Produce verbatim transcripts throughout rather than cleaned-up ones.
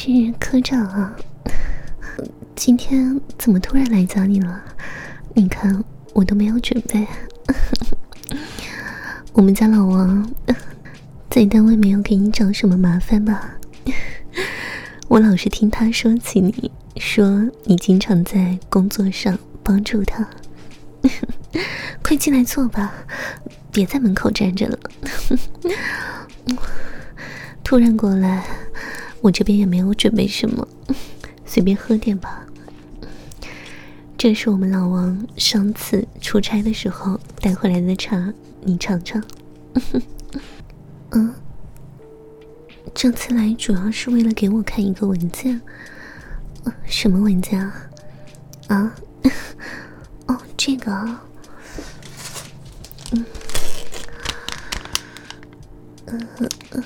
是科长啊，今天怎么突然来找你了？你看我都没有准备。我们家老王在单位没有给你找什么麻烦吧？我老是听他说起你，说你经常在工作上帮助他。快进来坐吧，别在门口站着了。突然过来，我这边也没有准备什么，随便喝点吧。这是我们老王上次出差的时候带回来的茶，你尝尝。嗯，这次来主要是为了给我看一个文件。呃、什么文件啊？啊？哦，这个啊。嗯。嗯、呃呃。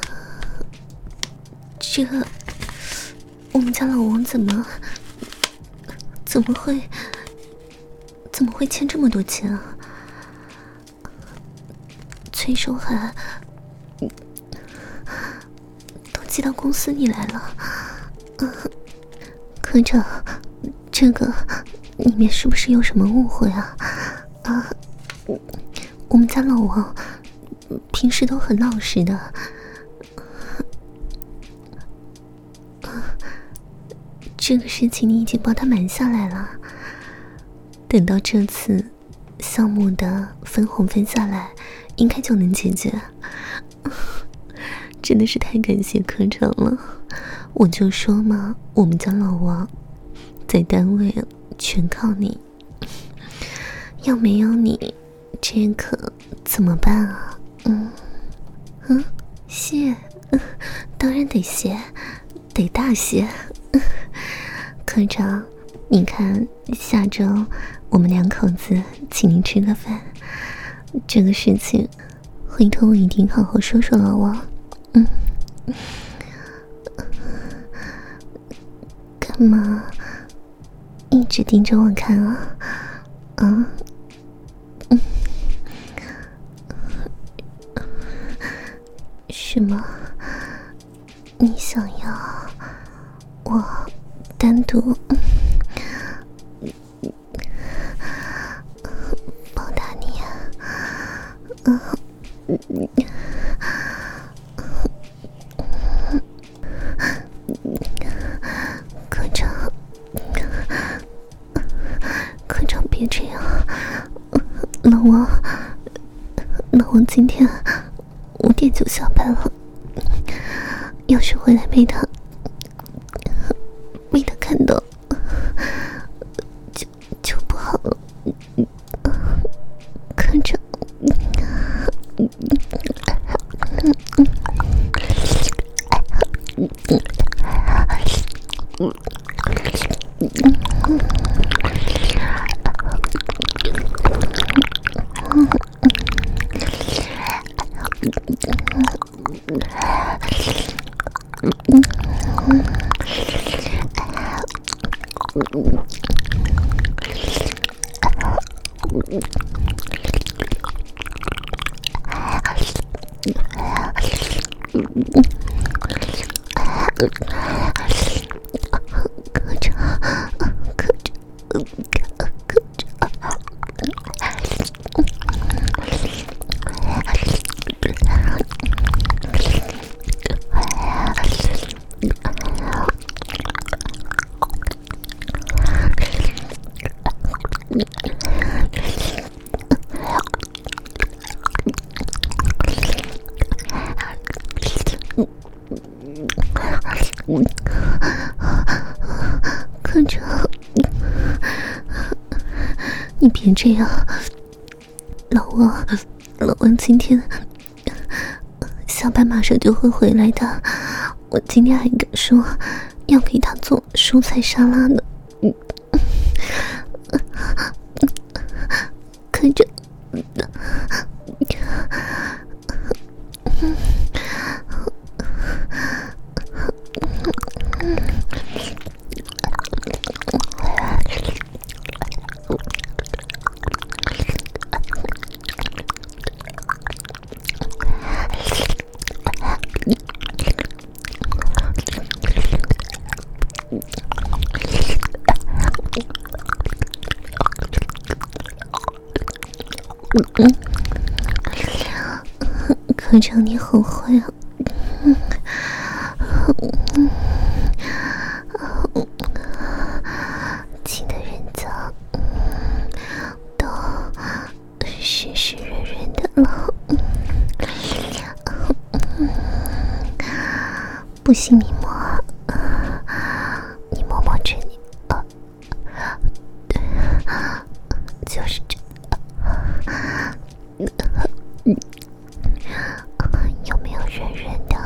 这个，我们家老王怎么怎么会怎么会欠这么多钱啊？催收函都寄到公司里来了。嗯，科长，这个里面是不是有什么误会啊？啊，我们家老王平时都很老实的。这个事情你已经帮他瞒下来了，等到这次项目的分红分下来，应该就能解决。真的是太感谢科长了，我就说嘛，我们家老王在单位全靠你，要没有你，这可怎么办啊？嗯嗯，谢，嗯，当然得谢，得大谢。科长，你看下周我们两口子请您吃个饭，这个事情回头我一定好好说说老王。嗯，干嘛一直盯着我看啊？啊？嗯，什么？你想要我单独报答你啊？嗯，科长，科长别这样，老王，老王今天五点就下班了，要是回来被他被他看到，就就不好了。科长，科长，科长，科长。科长，你别这样，老王，老王今天下班马上就会回来的。我今天还跟说要给他做蔬菜沙拉呢。科长， 科长你好坏啊！亲的人家都湿湿润润的了，不信你摸，你摸摸这里，就是这。有没有圆圆的？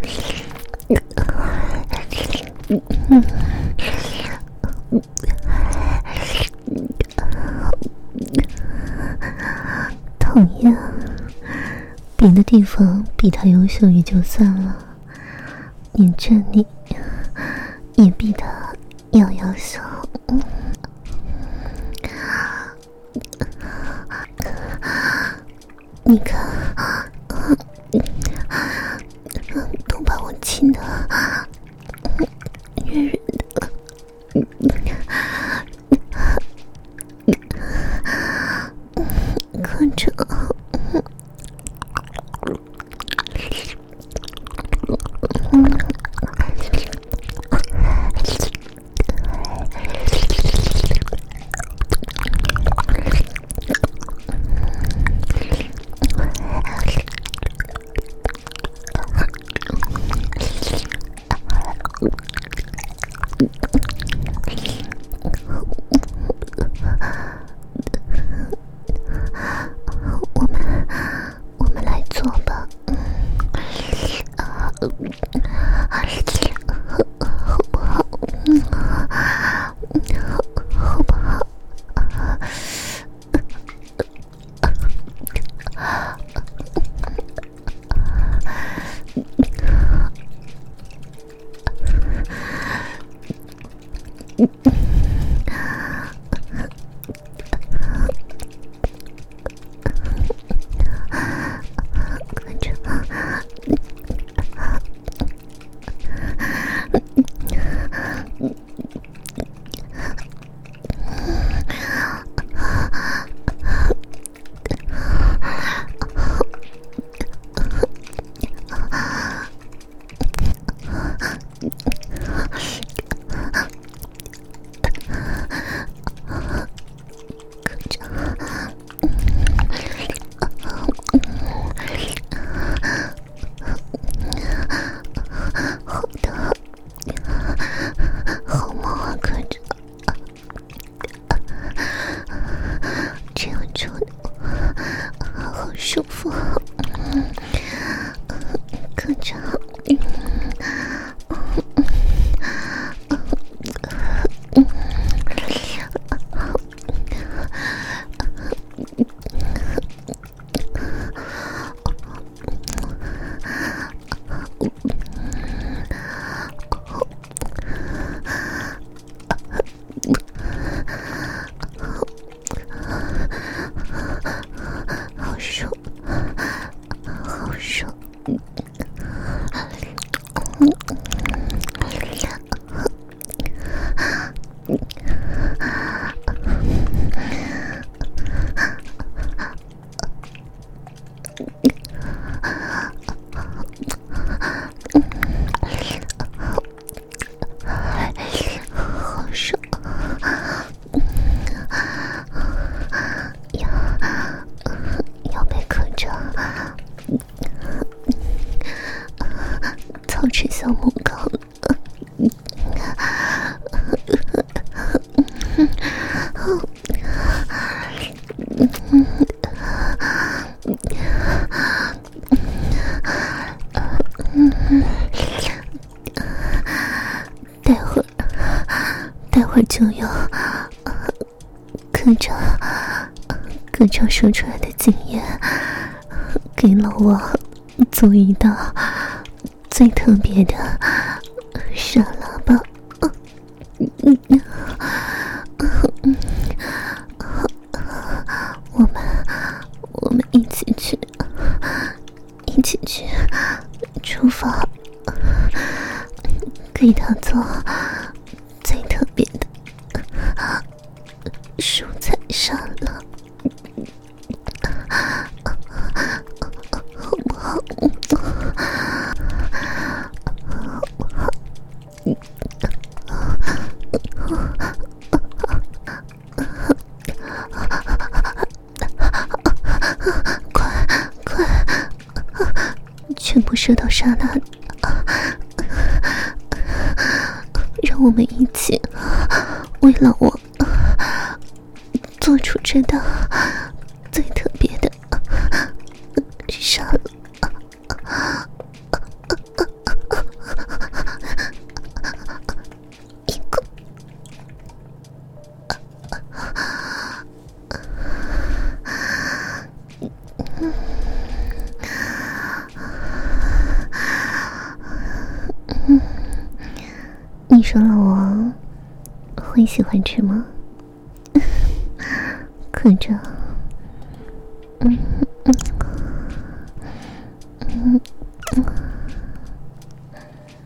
讨厌，别的地方比他优秀也就算了，连这里也比他要优秀。你看，都把我亲的圆圆的，科长，科长说出来的经验，给老王做一道最特别的沙拉吧。我们我们一起去，一起去厨房，给他做最特别的蔬菜沙拉。 舌头刹那，让我们一起为老王做出真的最特别的杀了。你说老王会喜欢吃吗？可着，嗯嗯。